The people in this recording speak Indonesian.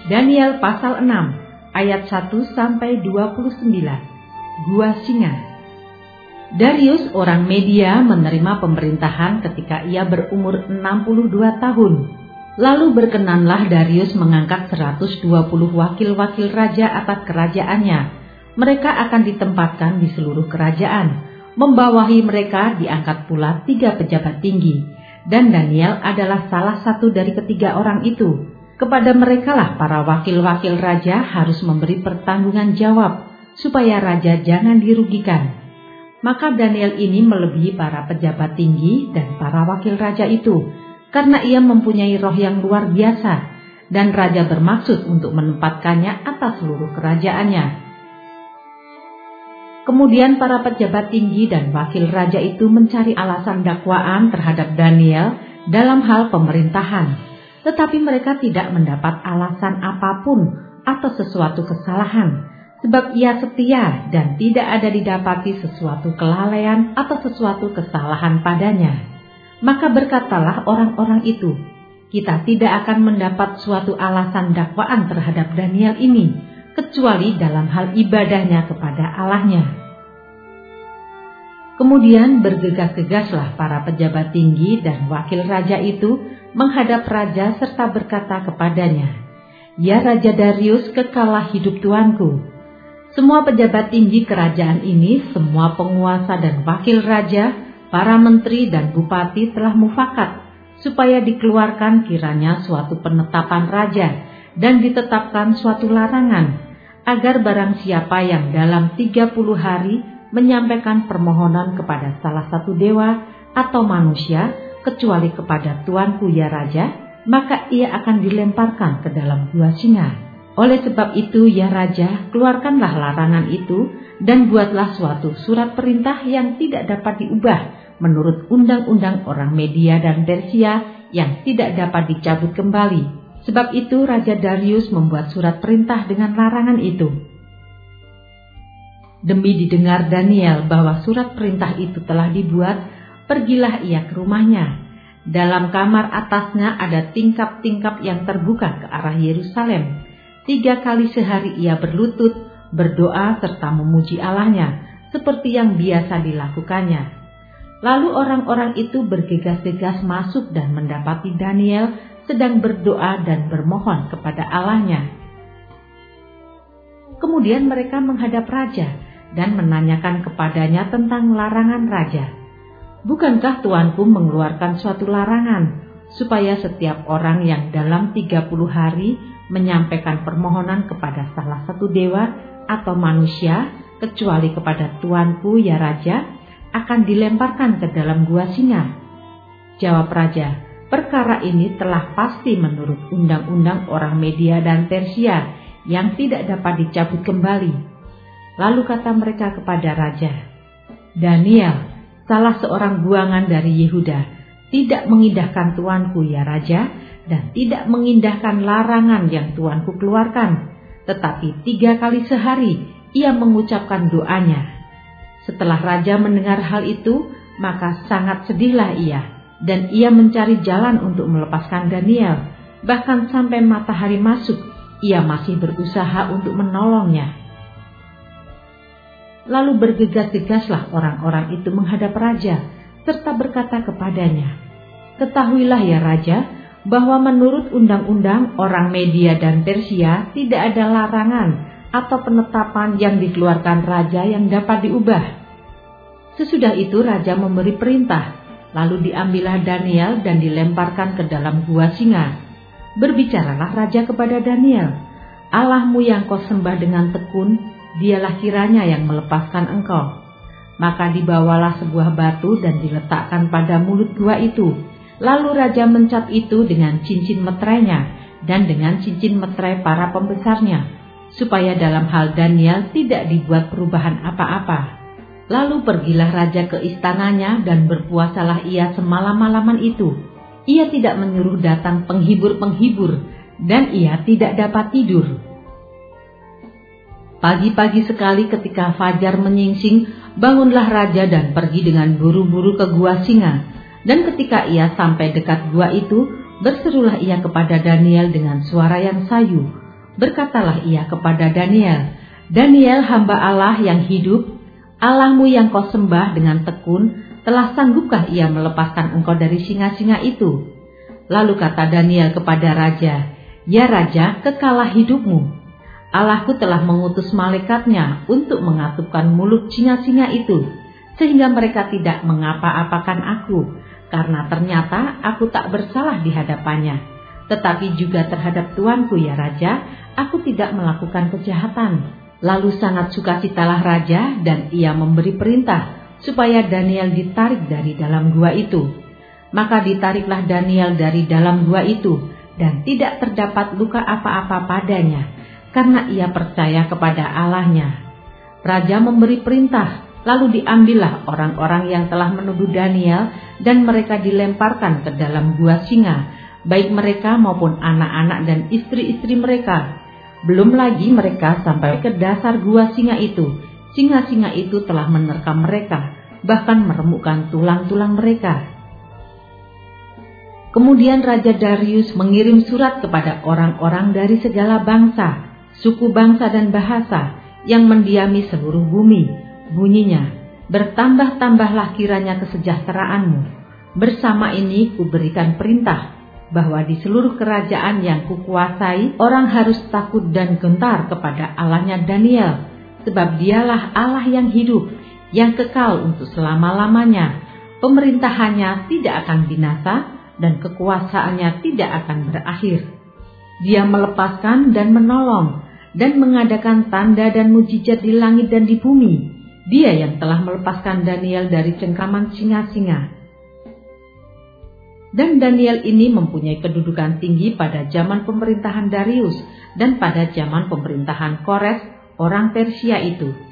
Daniel pasal 6 ayat 1-29. Gua Singa. Darius orang Media menerima pemerintahan ketika ia berumur 62 tahun. Lalu berkenanlah Darius mengangkat 120 wakil-wakil raja atas kerajaannya. Mereka akan ditempatkan di seluruh kerajaan. Membawahi mereka diangkat pula 3 pejabat tinggi. Dan Daniel adalah salah satu dari ketiga orang itu. Kepada merekalah para wakil-wakil raja harus memberi pertanggungan jawab, supaya raja jangan dirugikan. Maka Daniel ini melebihi para pejabat tinggi dan para wakil raja itu, karena ia mempunyai roh yang luar biasa, dan raja bermaksud untuk menempatkannya atas seluruh kerajaannya. Kemudian para pejabat tinggi dan wakil raja itu mencari alasan dakwaan terhadap Daniel dalam hal pemerintahan. Tetapi mereka tidak mendapat alasan apapun atau sesuatu kesalahan, sebab ia setia dan tidak ada didapati sesuatu kelalaian atau sesuatu kesalahan padanya. Maka berkatalah orang-orang itu, kita tidak akan mendapat suatu alasan dakwaan terhadap Daniel ini, kecuali dalam hal ibadahnya kepada Allahnya. Kemudian bergegas-gegaslah para pejabat tinggi dan wakil raja itu menghadap raja serta berkata kepadanya, "Ya Raja Darius, kekalah hidup tuanku. Semua pejabat tinggi kerajaan ini, semua penguasa dan wakil raja, para menteri dan bupati telah mufakat, supaya dikeluarkan kiranya suatu penetapan raja dan ditetapkan suatu larangan, agar barang siapa yang dalam 30 hari menyampaikan permohonan kepada salah satu dewa atau manusia, kecuali kepada tuanku ya Raja, maka ia akan dilemparkan ke dalam gua singa. Oleh sebab itu ya Raja, keluarkanlah larangan itu dan buatlah suatu surat perintah yang tidak dapat diubah menurut undang-undang orang Media dan Persia yang tidak dapat dicabut kembali. Sebab itu Raja Darius membuat surat perintah dengan larangan itu. Demi didengar Daniel bahwa surat perintah itu telah dibuat, pergilah ia ke rumahnya. Dalam kamar atasnya ada tingkap-tingkap yang terbuka ke arah Yerusalem. 3 kali sehari ia berlutut, berdoa serta memuji Allahnya, seperti yang biasa dilakukannya. Lalu orang-orang itu bergegas-gegas masuk dan mendapati Daniel sedang berdoa dan bermohon kepada Allahnya. Kemudian mereka menghadap raja dan menanyakan kepadanya tentang larangan raja. Bukankah tuanku mengeluarkan suatu larangan, supaya setiap orang yang dalam 30 hari menyampaikan permohonan kepada salah satu dewa atau manusia, kecuali kepada tuanku ya Raja, akan dilemparkan ke dalam gua singa? Jawab raja, perkara ini telah pasti menurut undang-undang orang Media dan Persia yang tidak dapat dicabut kembali. Lalu kata mereka kepada raja, Daniel, salah seorang buangan dari Yehuda, tidak mengindahkan tuanku ya Raja, dan tidak mengindahkan larangan yang tuanku keluarkan, tetapi 3 kali sehari ia mengucapkan doanya. Setelah raja mendengar hal itu, maka sangat sedihlah ia, dan ia mencari jalan untuk melepaskan Daniel. Bahkan sampai matahari masuk, ia masih berusaha untuk menolongnya. Lalu bergegas-gegaslah orang-orang itu menghadap raja, serta berkata kepadanya, "Ketahuilah ya Raja, bahwa menurut undang-undang orang Media dan Persia tidak ada larangan atau penetapan yang dikeluarkan raja yang dapat diubah." Sesudah itu raja memberi perintah, lalu diambillah Daniel dan dilemparkan ke dalam gua singa. Berbicaralah raja kepada Daniel, "Allahmu yang kau sembah dengan tekun, dialah kiranya yang melepaskan engkau." Maka dibawalah sebuah batu dan diletakkan pada mulut gua itu. Lalu raja mencap itu dengan cincin meterainya dan dengan cincin meterai para pembesarnya, supaya dalam hal Daniel tidak dibuat perubahan apa-apa. Lalu pergilah raja ke istananya dan berpuasalah ia semalam-malaman itu. Ia tidak menyuruh datang penghibur-penghibur dan ia tidak dapat tidur. Pagi-pagi sekali ketika fajar menyingsing, bangunlah raja dan pergi dengan buru-buru ke gua singa. Dan ketika ia sampai dekat gua itu, berserulah ia kepada Daniel dengan suara yang sayu, Berkatalah ia kepada Daniel, "Daniel, hamba Allah yang hidup, Allahmu yang kau sembah dengan tekun, telah sanggupkah ia melepaskan engkau dari singa-singa itu?" Lalu kata Daniel kepada raja, "Ya raja, kekalah hidupmu. Allahku telah mengutus malaikatnya untuk mengatupkan mulut singa-singa itu, sehingga mereka tidak mengapa-apakan aku, karena ternyata aku tak bersalah di hadapannya. Tetapi juga terhadap tuanku ya raja, aku tidak melakukan kejahatan." Lalu sangat sukacitalah raja, dan ia memberi perintah supaya Daniel ditarik dari dalam gua itu. Maka ditariklah Daniel dari dalam gua itu, dan tidak terdapat luka apa-apa padanya, karena ia percaya kepada Allahnya. Raja memberi perintah, lalu diambillah orang-orang yang telah menuduh Daniel, dan mereka dilemparkan ke dalam gua singa, baik mereka maupun anak-anak dan istri-istri mereka. Belum lagi mereka sampai ke dasar gua singa itu, singa-singa itu telah menerkam mereka, bahkan meremukkan tulang-tulang mereka. Kemudian Raja Darius mengirim surat kepada orang-orang dari segala bangsa, suku bangsa dan bahasa yang mendiami seluruh bumi. Bunyinya, "Bertambah-tambahlah kiranya kesejahteraanmu. Bersama ini kuberikan perintah bahwa di seluruh kerajaan yang kukuasai, orang harus takut dan gentar kepada Allahnya Daniel, sebab dialah Allah yang hidup, yang kekal untuk selama-lamanya. Pemerintahannya tidak akan binasa, dan kekuasaannya tidak akan berakhir. Dia melepaskan dan menolong, dan mengadakan tanda dan mujizat di langit dan di bumi. Dia yang telah melepaskan Daniel dari cengkraman singa-singa." Dan Daniel ini mempunyai kedudukan tinggi pada zaman pemerintahan Darius dan pada zaman pemerintahan Kores, orang Persia itu.